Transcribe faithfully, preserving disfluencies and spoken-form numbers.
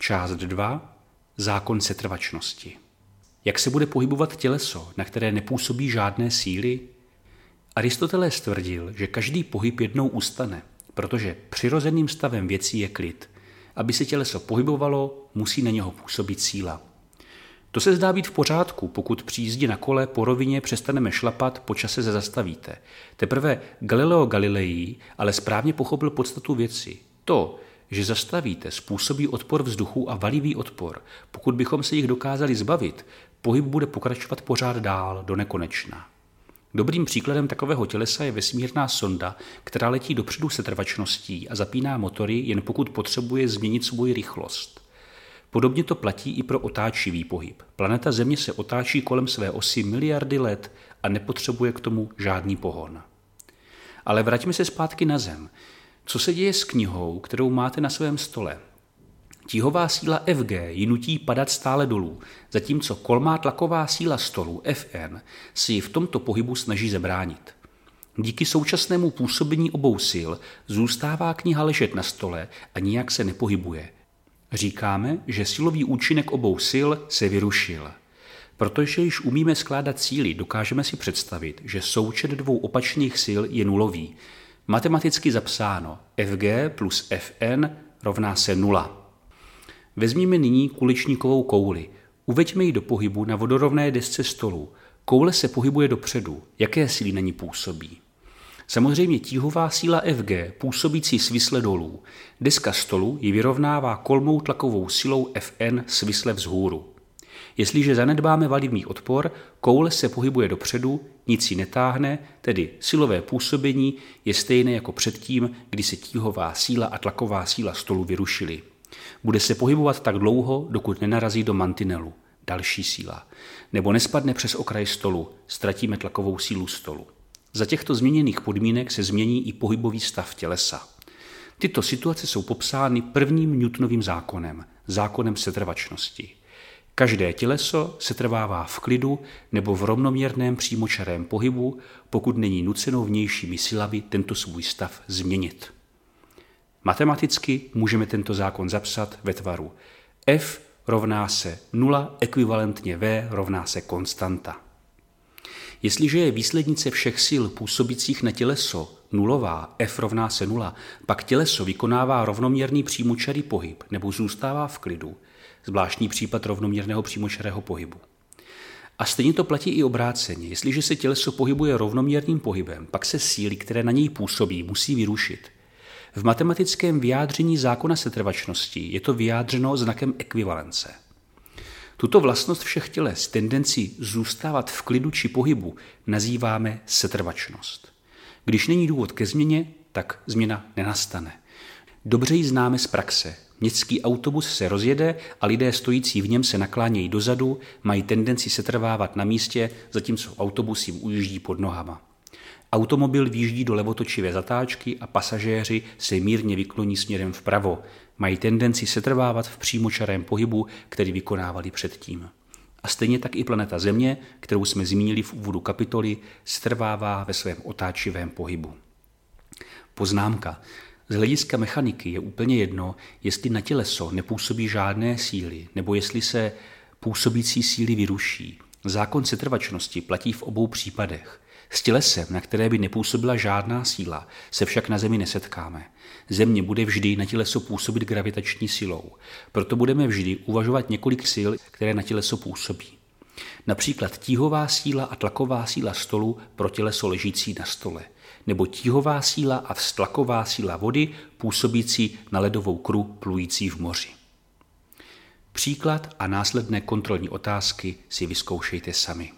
Část dva. Zákon setrvačnosti. Jak se bude pohybovat těleso, na které nepůsobí žádné síly? Aristoteles tvrdil, že každý pohyb jednou ustane, protože přirozeným stavem věcí je klid. Aby se těleso pohybovalo, musí na něho působit síla. To se zdá být v pořádku, pokud při jízdě na kole po rovině přestaneme šlapat, po čase se zastavíte. Teprve Galileo Galilei ale správně pochopil podstatu věci. To, že zastavíte, způsobí odpor vzduchu a valivý odpor. Pokud bychom se jich dokázali zbavit, pohyb bude pokračovat pořád dál, do nekonečna. Dobrým příkladem takového tělesa je vesmírná sonda, která letí dopředu setrvačností a zapíná motory, jen pokud potřebuje změnit svoji rychlost. Podobně to platí i pro otáčivý pohyb. Planeta Země se otáčí kolem své osy miliardy let a nepotřebuje k tomu žádný pohon. Ale vraťme se zpátky na Zem. Co se děje s knihou, kterou máte na svém stole? Tíhová síla F G ji nutí padat stále dolů, zatímco kolmá tlaková síla stolu F N si ji v tomto pohybu snaží zabránit. Díky současnému působení obou sil zůstává kniha ležet na stole a nijak se nepohybuje. Říkáme, že silový účinek obou sil se vyrušil. Protože již umíme skládat síly, dokážeme si představit, že součet dvou opačných sil je nulový. Matematicky zapsáno F G plus F N rovná se nula. Vezměme nyní kuličníkovou kouli. Uveďme ji do pohybu na vodorovné desce stolu. Koule se pohybuje dopředu. Jaké síly na ní působí? Samozřejmě tíhová síla F G působící svisle dolů. Deska stolu ji vyrovnává kolmou tlakovou silou F N svisle vzhůru. Jestliže zanedbáme valivný odpor, koule se pohybuje dopředu, nic ji netáhne, tedy silové působení je stejné jako předtím, kdy se tíhová síla a tlaková síla stolu vyrušily. Bude se pohybovat tak dlouho, dokud nenarazí do mantinelu, další síla, nebo nespadne přes okraj stolu, ztratíme tlakovou sílu stolu. Za těchto změněných podmínek se změní i pohybový stav tělesa. Tyto situace jsou popsány prvním Newtonovým zákonem, zákonem setrvačnosti. Každé těleso setrvává v klidu nebo v rovnoměrném přímočarém pohybu, pokud není nuceno vnějšími silami tento svůj stav změnit. Matematicky můžeme tento zákon zapsat ve tvaru F rovná se nula, ekvivalentně V rovná se konstanta. Jestliže je výslednice všech sil působících na těleso nulová, F rovná se nula, pak těleso vykonává rovnoměrný přímočarý pohyb nebo zůstává v klidu, zvláštní případ rovnoměrného přímočarého pohybu. A stejně to platí i obráceně. Jestliže se těleso pohybuje rovnoměrným pohybem, pak se síly, které na něj působí, musí vyrušit. V matematickém vyjádření zákona setrvačnosti je to vyjádřeno znakem ekvivalence. Tuto vlastnost všech těles, tendenci zůstávat v klidu či pohybu, nazýváme setrvačnost. Když není důvod ke změně, tak změna nenastane. Dobře ji známe z praxe. Městský autobus se rozjede a lidé stojící v něm se naklánějí dozadu, mají tendenci setrvávat na místě, zatímco autobus jim ujíždí pod nohama. Automobil výjíždí do levotočivé zatáčky a pasažéři se mírně vykloní směrem vpravo. Mají tendenci setrvávat v přímočarém pohybu, který vykonávali předtím. A stejně tak i planeta Země, kterou jsme zmínili v úvodu kapitoly, setrvává ve svém otáčivém pohybu. Poznámka. Z hlediska mechaniky je úplně jedno, jestli na těleso nepůsobí žádné síly, nebo jestli se působící síly vyruší. Zákon setrvačnosti platí v obou případech. S tělesem, na které by nepůsobila žádná síla, se však na Zemi nesetkáme. Země bude vždy na těleso působit gravitační silou. Proto budeme vždy uvažovat několik sil, které na těleso působí. Například tíhová síla a tlaková síla stolu pro těleso ležící na stole, nebo tíhová síla a vztlaková síla vody působící na ledovou kru plující v moři. Příklad a následné kontrolní otázky si vyzkoušejte sami.